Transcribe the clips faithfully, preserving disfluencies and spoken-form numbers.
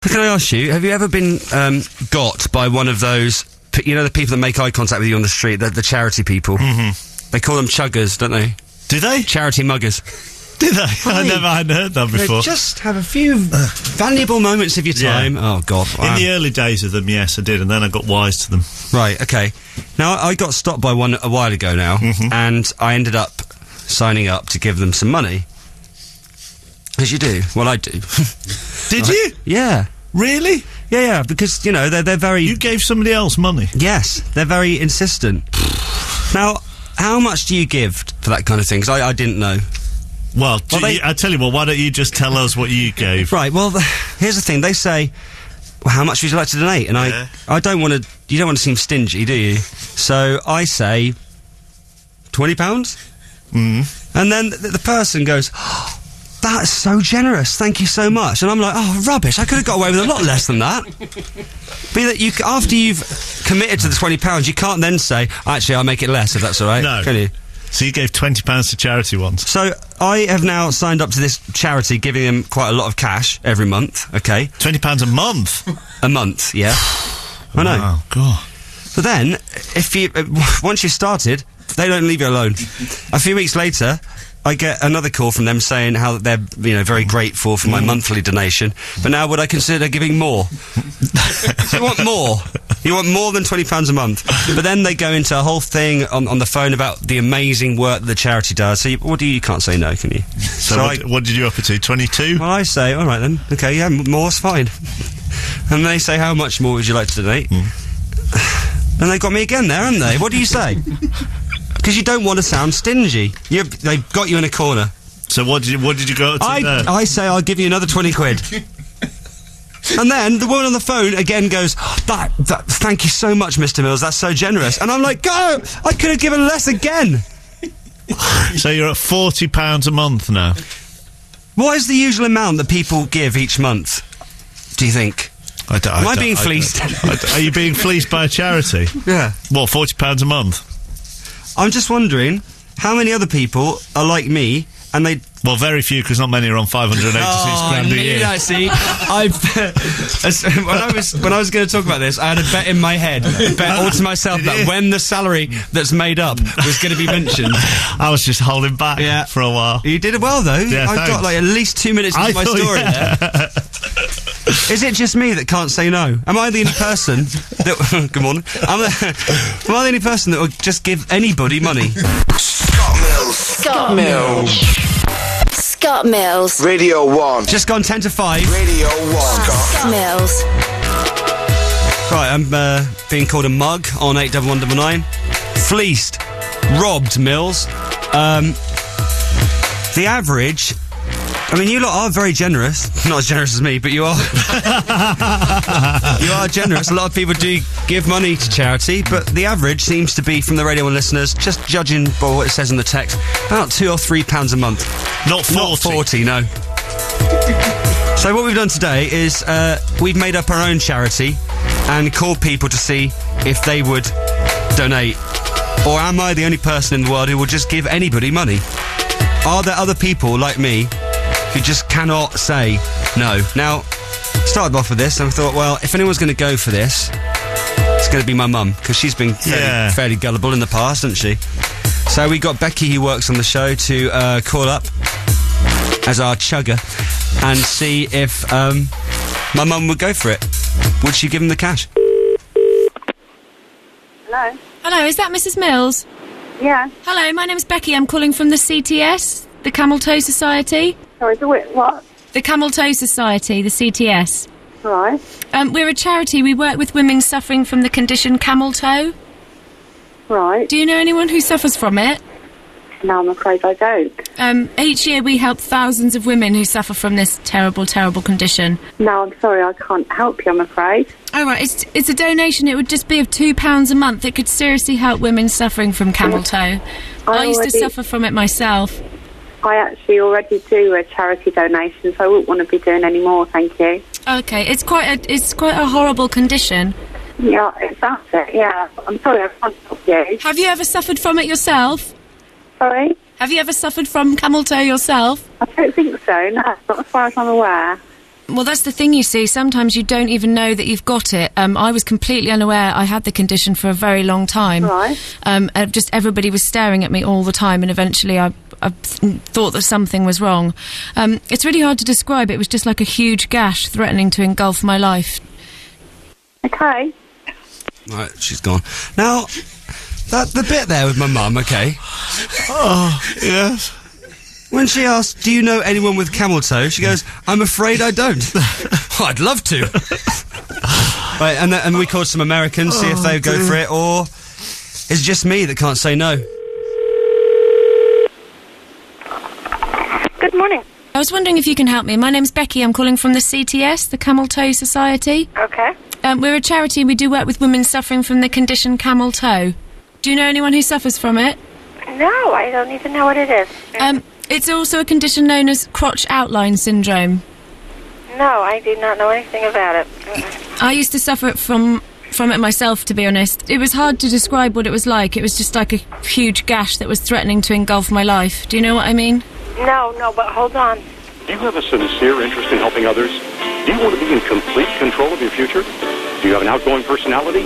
Can I ask you, have you ever been um, got by one of those, you know, the people that make eye contact with you on the street, the, the charity people? Mm-hmm. They call them chuggers, don't they? Do they? Charity muggers. Did they? I never had heard that before. They just have a few valuable moments of your time. Yeah. Oh, God. In wow. the early days of them, yes, I did, and then I got wise to them. Right, okay. Now, I got stopped by one a while ago now, mm-hmm. and I ended up signing up to give them some money. As you do. Well, I do. Did you? Yeah. Really? Yeah, yeah, because, you know, they're, they're very... You gave somebody else money? Yes, they're very insistent. Now, how much do you give for that kind of thing? Because I, I didn't know. Well, do well they, you, I tell you what, why don't you just tell us what you gave? Right, well, the, here's the thing. They say, well, how much would you like to donate? And yeah. I I don't want to... You don't want to seem stingy, do you? So I say, twenty pounds? Mm. And then the, the person goes... Oh, that's so generous, thank you so much. And I'm like, oh, rubbish, I could have got away with a lot less than that. But that you, after you've committed to the twenty pounds, you can't then say, actually, I'll make it less, if that's all right. No. Can you? So you gave twenty pounds to charity once? So I have now signed up to this charity, giving them quite a lot of cash every month, okay? twenty pounds a month? A month, yeah. I know. Wow, God. But then, if you, uh, once you've started, they don't leave you alone. A few weeks later... I get another call from them saying how they're, you know, very grateful for my mm. monthly donation, but now would I consider giving more? So you want more? You want more than twenty pounds a month? But then they go into a whole thing on, on the phone about the amazing work that the charity does, so you, what do you, you can't say no, can you? So, so what, I, what did you offer to, twenty-two? Well, I say, alright then, okay, yeah, more's fine. And they say, how much more would you like to donate? Mm. And they got me again there, haven't they? What do you say? Because you don't want to sound stingy. You're, they've got you in a corner. So what did you, what did you go to I, there? I say I'll give you another twenty quid. And then the woman on the phone again goes, that, that, thank you so much, Mister Mills, that's so generous. And I'm like, go! I could have given less again. So you're at forty pounds a month now? What is the usual amount that people give each month, do you think? I don't, Am I I don't, being I fleeced? don't, I don't, are you being fleeced by a charity? Yeah. What, forty pounds a month? I'm just wondering how many other people are like me and they... Well, very few, because not many are on five hundred eighty-six oh, grand a year. Yeah, see, I when I was when I was going to talk about this, I had a bet in my head, a bet all to myself that when the salary that's made up was going to be mentioned. I was just holding back yeah. for a while. You did it well, though. Yeah, I got like at least two minutes into my thought, story yeah. there. Is it just me that can't say no? Am I the only person that... Good morning. I'm the, am I the only person that will just give anybody money? Scott Mills. Scott Mills. Scott Mills. Radio one. Just gone ten to five. Radio one. Scott, Scott Mills. Right, I'm uh, being called a mug on eight one one nine nine. Fleeced. Robbed, Mills. Um, the average... I mean, you lot are very generous. Not as generous as me, but you are. You are generous. A lot of people do give money to charity, but the average seems to be, from the Radio one listeners, just judging by what it says in the text, about two or three pounds a month. Not forty. Not forty, no. So what we've done today is uh, we've made up our own charity and called people to see if they would donate. Or am I the only person in the world who will just give anybody money? Are there other people like me who just cannot say no? Now, started off with this and I thought, well, if anyone's going to go for this, it's going to be my mum, because she's been fairly, yeah. fairly gullible in the past, hasn't she? So we got Becky, who works on the show, to uh, call up as our chugger and see if um, my mum would go for it. Would she give him the cash? Hello? Hello, is that Missus Mills? Yeah. Hello, my name's Becky. I'm calling from the C T S, the Camel Toe Society. Sorry, the what? The Camel Toe Society, the C T S. Right. Um, we're a charity. We work with women suffering from the condition camel toe. Right. Do you know anyone who suffers from it? No, I'm afraid I don't. Um, each year we help thousands of women who suffer from this terrible, terrible condition. No, I'm sorry, I can't help you, I'm afraid. All right, it's it's a donation. It would just be of two pounds a month. It could seriously help women suffering from camel toe. I, I used already, to suffer from it myself. I actually already do a charity donation, so I wouldn't want to be doing any more, thank you. Okay, it's quite a it's quite a horrible condition. Yeah, that's it, yeah. I'm sorry, I can't help you. Have you ever suffered from it yourself? Sorry? Have you ever suffered from camel toe yourself? I don't think so, no, not as far as I'm aware. well, that's the thing, you see. Sometimes you don't even know that you've got it. Um, I was completely unaware I had the condition for a very long time. Right. Um, uh, just everybody was staring at me all the time, and eventually I, I th- thought that something was wrong. Um, it's really hard to describe. It was just like a huge gash threatening to engulf my life. Okay. Right, she's gone. Now, that the bit there with my mum, okay? Oh, yes. When she asked, do you know anyone with camel toe? She goes, I'm afraid I don't. Oh, I'd love to. Right, and, th- and we called some Americans, see if Oh, they go dear. for it, or is it just me that can't say no? Good morning. I was wondering if you can help me. My name's Becky. I'm calling from the C T S, the Camel Toe Society. Okay. Um, we're a charity and we do work with women suffering from the condition camel toe. Do you know anyone who suffers from it? No, I don't even know what it is. Um, it's also a condition known as crotch outline syndrome. No, I do not know anything about it. Mm-mm. I used to suffer from from it myself, to be honest. It was hard to describe what it was like. It was just like a huge gash that was threatening to engulf my life. Do you know what I mean? No, no, but hold on. Do you have a sincere interest in helping others? Do you want to be in complete control of your future? Do you have an outgoing personality?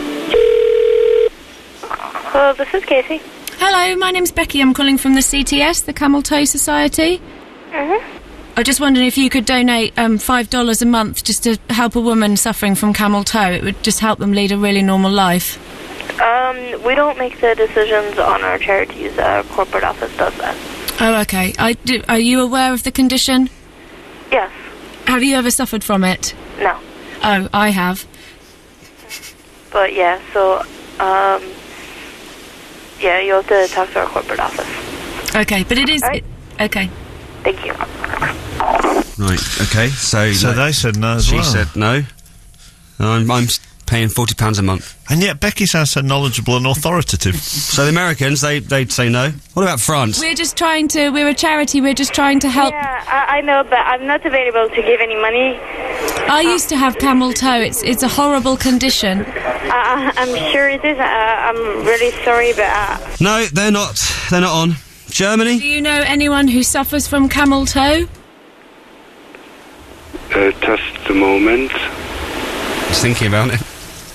Hello, this is Casey. Hello, my name's Becky. I'm calling from the C T S, the Camel Toe Society. Mm-hmm. I just wondered if you could donate um, five dollars a month just to help a woman suffering from camel toe. It would just help them lead a really normal life. Um, we don't make the decisions on our charities. Our corporate office does that. Oh, okay. I do, are you aware of the condition? Yes. Have you ever suffered from it? No. Oh, I have. But yeah, so, um, yeah, you have to talk to our corporate office. Okay, but it is... All right. It, okay. Thank you. Right, okay, so... So no, they said no as She well. said no. I'm, I'm s- paying forty pounds a month. And yet Becky sounds so knowledgeable and authoritative. So the Americans, they, they'd say no. What about France? We're just trying to... We're a charity. We're just trying to help... Yeah, I, I know, but I'm not available to give any money. I used to have camel toe. It's it's a horrible condition. Uh, I'm sure it is. Uh, I'm really sorry, but... Uh, No, they're not. They're not on. Germany? Do you know anyone who suffers from camel toe? Uh, just a moment. Just thinking about it.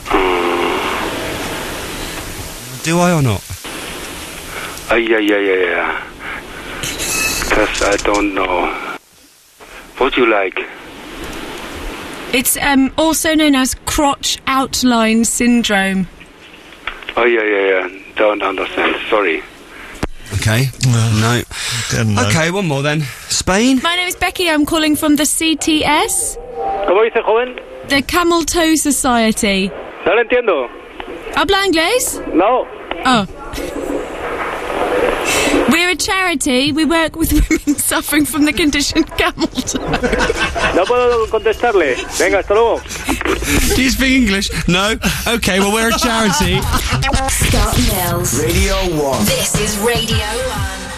Do I or not? Uh, yeah, yeah, yeah, yeah. Just I don't know. What do you like? It's um, also known as crotch outline syndrome. Oh, yeah, yeah, yeah. Don't understand. Sorry. Okay. No. Didn't know. Okay, one more then. Spain? My name is Becky. I'm calling from the C T S, ¿Cómo dice, joven? the Camel Toe Society. No lo entiendo. Habla inglés? No. Oh. We're a charity. We work with women suffering from the condition camel toe. No puedo contestarle. Venga, hasta luego. Do you speak English? No? Okay, well, we're a charity. Scott Mills. Radio one. This is Radio one.